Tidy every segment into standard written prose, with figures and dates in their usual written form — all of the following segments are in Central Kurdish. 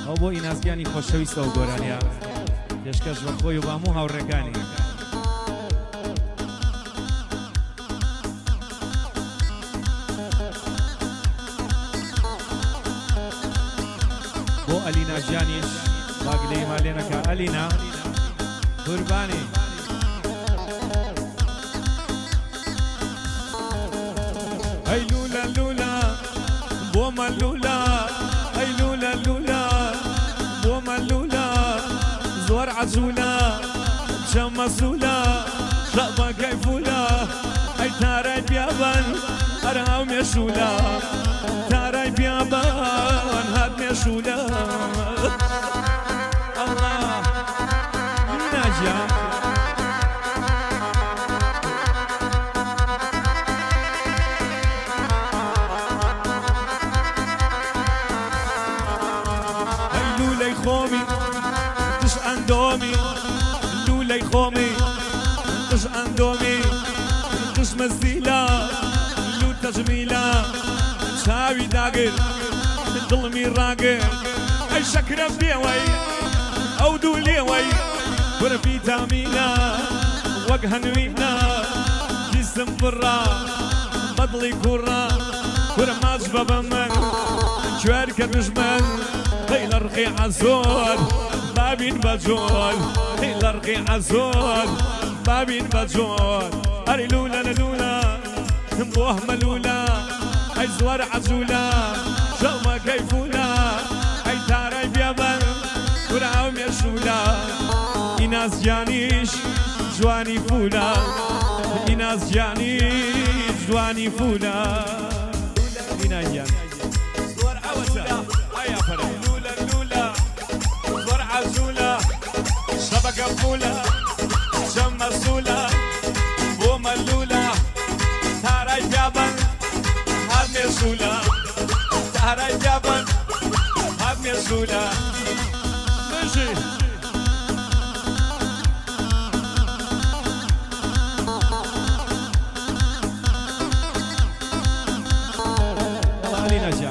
ئەو بۆ ئیناسگیانی خۆشەویستە و گۆرانیا پێشکەش بە خۆی و بە هەموو هاوڕێکانی بۆ ئەلینا ژیانیش باگلەی مالێنەکە ئەلینا قوربانی ئەی لولا لولا بۆ مەلولا ئەی لولا لولا بۆ مەلولا زۆر عەجوولە چەند مەسوولە شەبەکەی فولە ئەی تارای بیابەن هەر هاو مێشوولە تارای بیابەن هەر مێشوولە ئەڵڵا ناجیان خۆمی تش ئەندۆمی لولەی خۆمی تش ئەندۆمی تش مەزیلە لو تەجمیلە چاوی داگر دڵمی ڕاگر ئەی شەکرە پێوەی ئەو دوو لێوەی وەرە ڤیتامینە وەک هەنوینە جیسم پڕە بەدڵی کوڕە وەرە ماچ بە بە من کوێر کە دژمن هي لرقي عزول بابين بجول هي لرقي عزول بابين بجول هري لولا لولا بوه ملولا هي زوار عزولا شوما كيفولا هي تاري بيابن وراهم يشولا إناس جانيش جواني فولا إناس جانيش جواني فولا إنا جان زوار عوزا هيا فرق عزولة شبكة فولة شم مسولة بو ملولة تاراي جابن هاد مسولة تاراي جابن هاد مسولة ماشي يلا علينا جان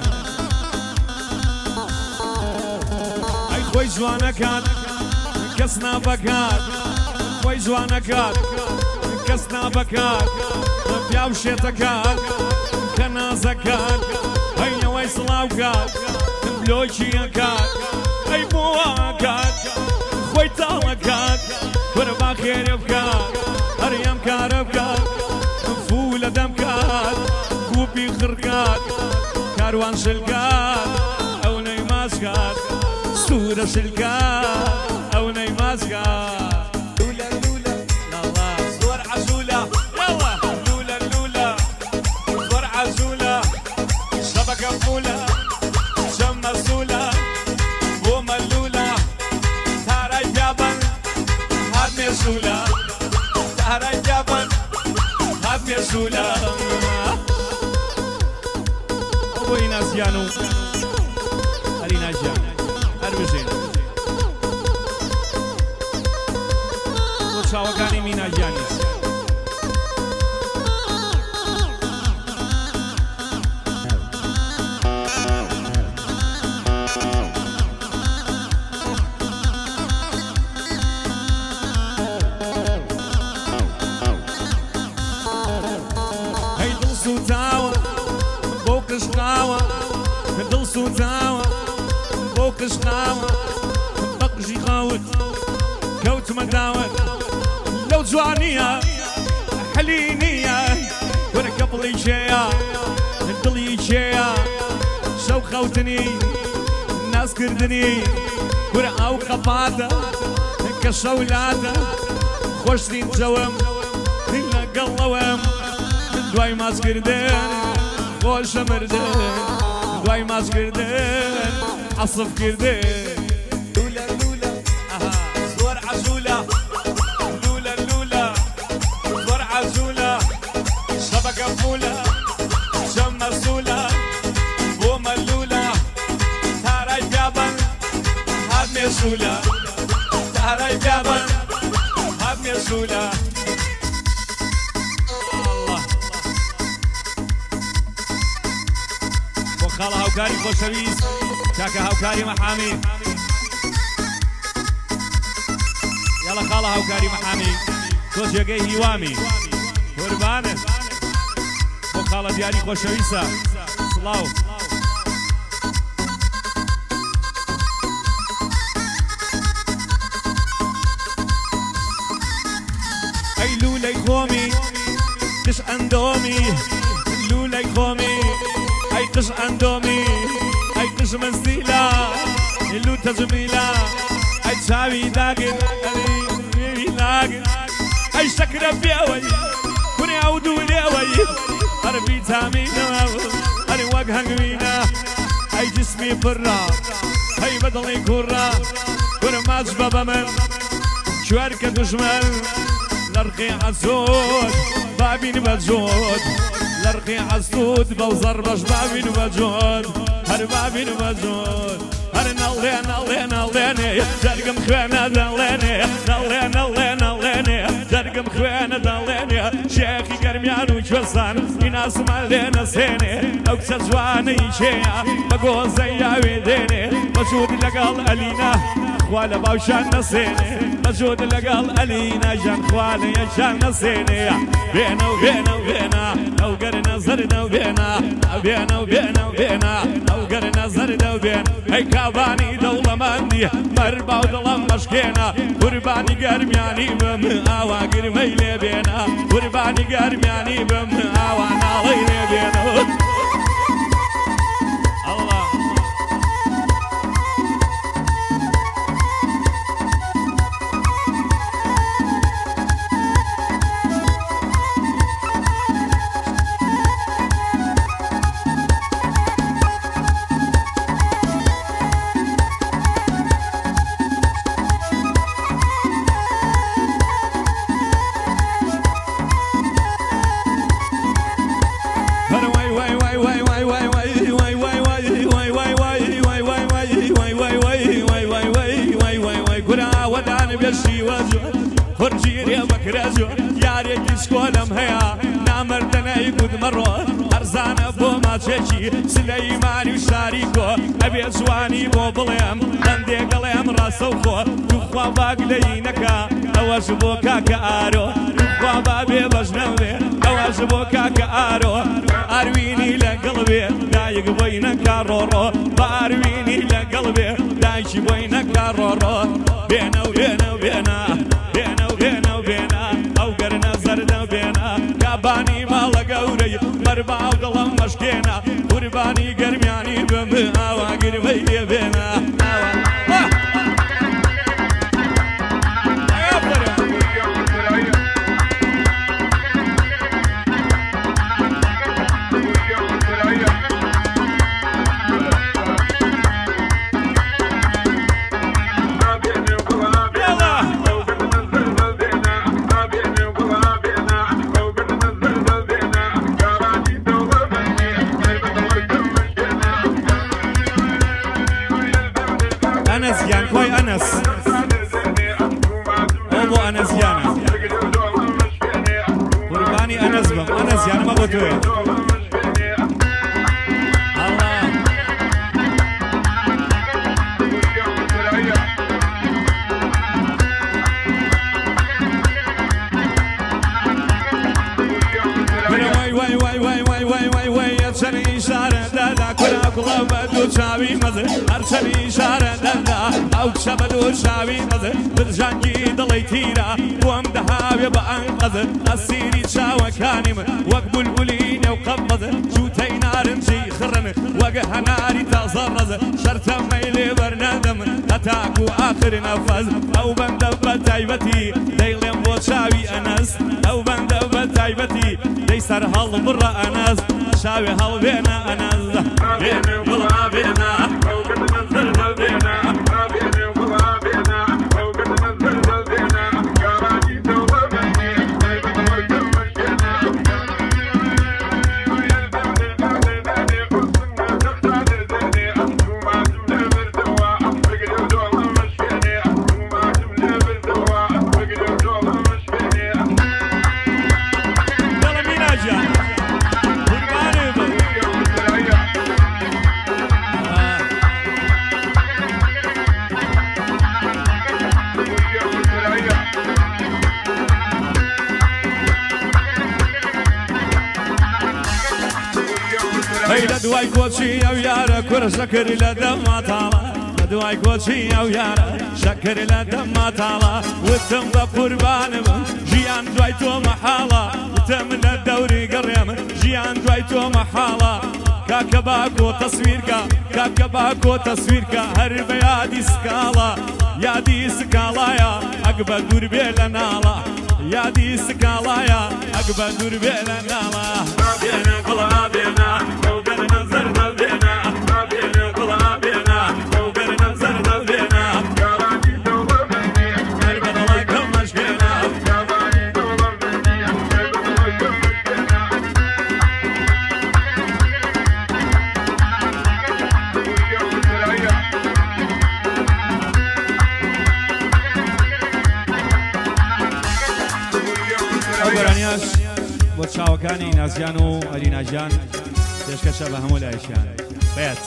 خوي جوانكات كسنا بكات خوي جوانكات كسنا بكات بياو شيتكات كنا زكات هيا ويسلاوكات بلوشيكات اي بواكات خوي تالكات وربا خير بكات هريم كاربكات فولة دمكات كوبي خركات كاروان شلكات او نيماسكات سورة شلكات أو نيماسكات لولا لولا يلا زور عزولة يلا لولا لولا زور عزولة شبكة فولة شم مسولة بو ملولة تاراي جابن هاد مسولة تاراي جابن هاد مسولة أبوي ناسيانو أرينا جان هەروژێن بۆ چاوەکانی مینا گیانیس هەی دڵ سوتاوە بۆ قشقاوە دڵ سوتاوە بۆ قشقاوە بەقژی خاوت کەوتمە داوت لەو جوانیە حەلی نییە وەرە کەپڵی چێیە دڵی چێیە شەو خەوتنی نازکردنی وەرە ئەو قەپاتە کە شەولاتە خۆشترین جەوەم لەگەڵەوەم دوای ماچکردن خۆشە مردن دوای ماچکردن عصف كردين لولا لولا زور عزولة لولا لولا زور عزولة شبكة فولة شم مسولة بو ملولة تاراي جابن هاد مسولة تاراي جابن هاد مسولة الله خاڵە هاوکاری خۆشەویست چاکە هاوکاری مەحامی یاڵە خاڵە هاوکاری مەحامی تۆ جێگەی هیوامی قوربانە بۆ خاڵە دیاری خۆشەویستە سڵاو ئەی لوولەی خۆمی قش ئەندۆمی لوولەی خۆمی ئەی قش ئەندۆمی ئەی قش مەستیلا لو تەجمیلا ئەی چاوی داگن ئەوی لاگن ئەی شەکرە پێوەی کوڕی ئەو دوو لێوەی هەر ڤیتامینەوە هەر وەک هەنگوینە ئەی جسمی پڕە هەی بەدڵی کوڕە کورماچ بە بە من چوارکە دوژمن لرقي عسود بابين بجود لرقي عسود بوزر بش بابين بجود هر بابين بجود هر نالين نالين نالين درقم خوانه دالين نالين نالين نالين درقم خوانه دالين شيخي قرميان وجوزان يناس مالين سيني او كسجواني شيا بقوزي يا ويديني مجود لقال ألينا خوالة باوشان نسيني مجود لقال ألينا جان خوالة يا شان نسيني بينا وبينا وبينا او قرنا زرنا وبينا بينا وبينا وبينا او قرنا زرنا وبينا هي كاباني دولة ماندي مربع ودلم مشكينا قرباني قرمياني بم آوا قرمي لي بينا قرباني قرمياني بم آوا نالي لي بينا خرجيري بكرزو ياري كسكولم هيا نامردنا يقود مرو ارزان ابو ما تشي سليماني وشاريكو ابي زواني بو بليم دندي قليم راسوخو تخوا باقلينكا اواش بوكا كارو تخوا بابي بجنبي اواش بوكا كارو ارويني لقلبي دايق بينك رورو بارويني لقلبي دايش بينك رورو بينا وبينا وبينا بينا وبينا وبينا او قرنا زرنا وبينا كاباني مالا قوري مربع وقلم مشكينا قرباني قرمياني بم اوا قرمي بينا أنس يان كوي أنس أبو أنس يانا قرباني أنس بم أنس يانا ما قلتوه كلا بدو شاوي مزه هرشني شارع دندا او شبدو شاوي مزه برجانجي دلي تيرا وام دهاوي بانقذ السيري شاوى كانم وقبل بلين وقبض شوتي نار مشي خرن وقها ناري تزرز شرطة ميلي برنادم هتاكو اخر نفذ او بندب تايبتي ديلم بو شاوي انس او بندب تايبتي ديسر هل برا انس شاوي هل بينا انس بينا ولا بينا بينا بينا هەی لە دوای کۆچی ئەو یارە کورە شەکر لە دەماتاڵە لە دوای کۆچی ئەو یارە شەکر لە دەماتاڵە وتم بە قوربانم ژیان دوای تۆ مەحاڵە وتم لە دەوری گەڕێم ژیان دوای تۆ مەحاڵە کاکە باکۆ تەسویرکە کاکە باکۆ تەسویرکە هەر بە یادی سکاڵە یادی سکاڵایە ئەگ بە دوور بێ لە ناڵە یادی سکاڵایە ئەگ بە دوور بێ لە ناڵە بێنە گوڵا بێنە ئەو بێنە زەردە بێنە بێنە گوڵا بێنە ئەو بێنە زەردە بێنە هەر بەدەڵە کەم مەشکێنە گۆرانیاش بۆ چاوەکانی نازیان و ئەریناژیان پێشکەشە بە هەموو لایشیان بێت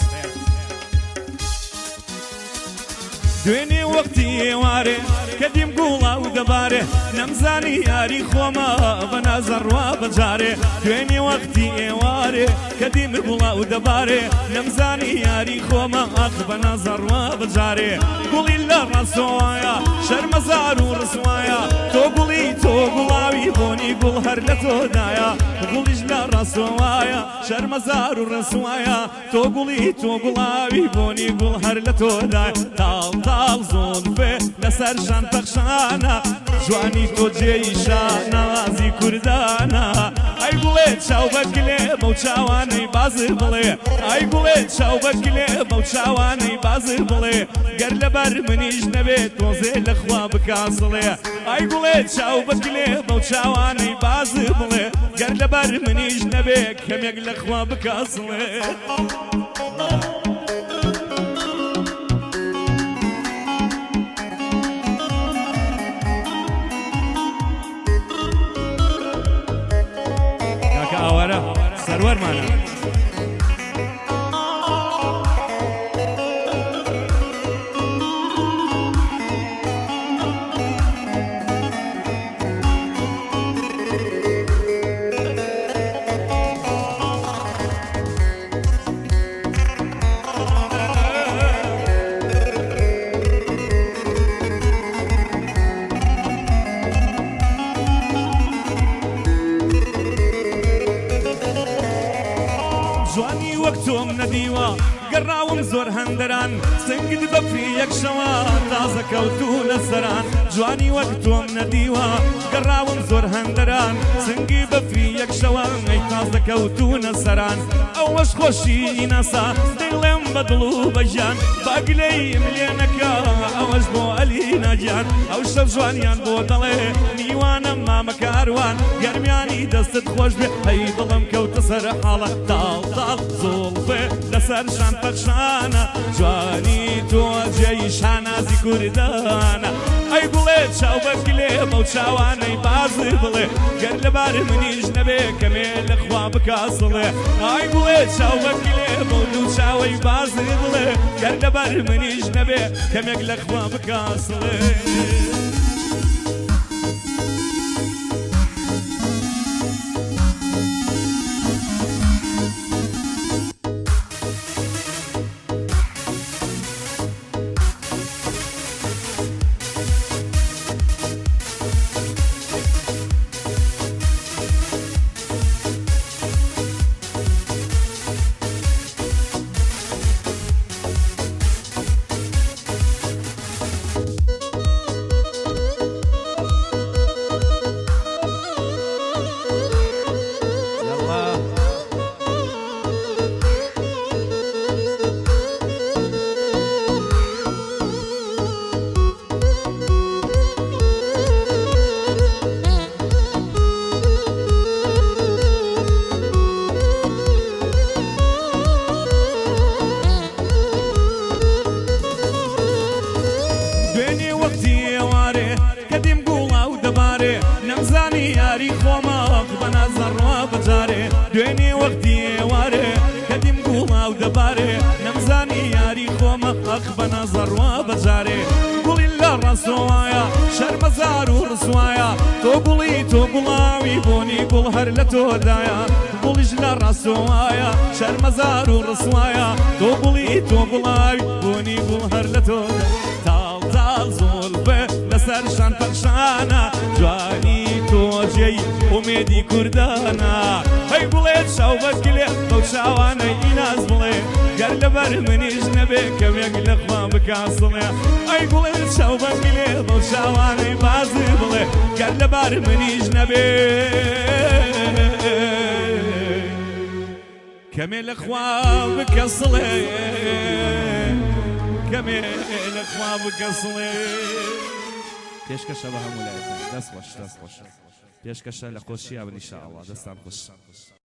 دوێنێ وەختی ئێوارێ کە دیم گوڵا و دەبارێ نەمزانی یاری خۆمە بە نازەڕوا بەجارێ دوێنێ وەختی ئێوارێ کە دیم گوڵا و دەبارێ نەمزانی یاری خۆمە ئاخ بە نازەڕوا بەجارێ گوڵی لە ڕاستۆوایە شەرمەزار و ڕسوایە تۆ گوڵی تۆ گوڵاوی بۆنی گوڵ هەر لە تۆدایە گوڵیش لە ڕاستۆوایە شەرمەزار و ڕسوایە تۆ گوڵی تۆ گوڵاوی بۆنی گوڵ هەر لە تۆدایە تاڵ تاڵ زۆڵفێ لەسەر شان پەخشانە جوانی تۆ جێیشە ناوازی کوردانە ئەی گوڵێ چاو بەگلێ بەو چاوانەی بازر بڵێ ئەی گوڵێ چاو بەگلێ بەو چاوانەی بازر بڵێ گەر لەبەر منیش نەبێت تۆزێ لەخوا بکاسڵێ ئەی گوڵێ چاو بەگلێ بەو چاوانەی بازر بڵێ گەر لەبەر منیش نەبێت کەمێک لەخوا بکاسڵێ ئاوارە سەروەرمانە جوانی وەک تۆم نەدیوە گەڕاوم زۆر هەندەران سنگت بەفری یەکشەوە تازە کەوتوونە سەران جوانی وەک تۆم نەدیوە گەڕاوم زۆر هەندەران سنگی بەفری یەکشەوە ئەی تازە کەوتوونە سەران ئەوەش خۆشی نەسا دڵێم بە دڵ و بەژیان باگلەیم لێ نەکە ئەوەش بۆ ئەلیناجیان ئەو شەو جوانیان بۆ دەڵێ میوانە مامە کاروان گەرمیانی دەستت خۆش بێ هەی دڵم کەوتە سەر حاڵە تاڵ تاڵ زۆڵفێ لەسەر شان پەخشانە جوانی تۆ جێی شانازی کوردانە ئەی گوڵێ چاو بەگلێ بەو چاوانەی بازر بڵێ گەر لەبار منیش نەبێ کەمێ لەخوا بکاسڵێ ئەی گوڵێ چاو بەگلێ بەو دوو چاوەی بازر بڵێ گەر لەبار منیش نەبێ کەمێک لەخوا بکاسڵێ دوێنێ وەختی ئێوارێ کە دیم گوڵا و دەبارێ نەمزانی یاری خۆمە ئەخ بە نەزەڕوا بەجارێ گوڵی لە ڕاستۆوایە شەرمەزار و ڕسوایە تۆ گوڵی تۆ گوڵاوی بۆنی گوڵ هەر لە تۆدایە بڵیش لە ڕاستۆوایە شەرمەزار و ڕسوایە تۆ بڵی تۆ بڵاوی بۆنی بوو هەر لە تۆدا تاڵ تاڵ زۆڵ بێ لەسەر شان پەخشانە جوانی تۆجێی ئومێدی کوردانە هەی بڵێت شاو بەگلێ بەو شاوانەی ئیناز بڵێ گەر لەبەر منیش نەبێ کەمێک لەخوا بکاسڵێ ئەی بڵێت شاو بەگلێ بەو شاوانەی بازی بڵێ گەر لەبەر منیش نەبێ كمي الاخوان بكسلي كمي الاخوان بكسلي بيشكش بها مولاي دست باش بيشكش لخوشي ان شاء الله دستان خوش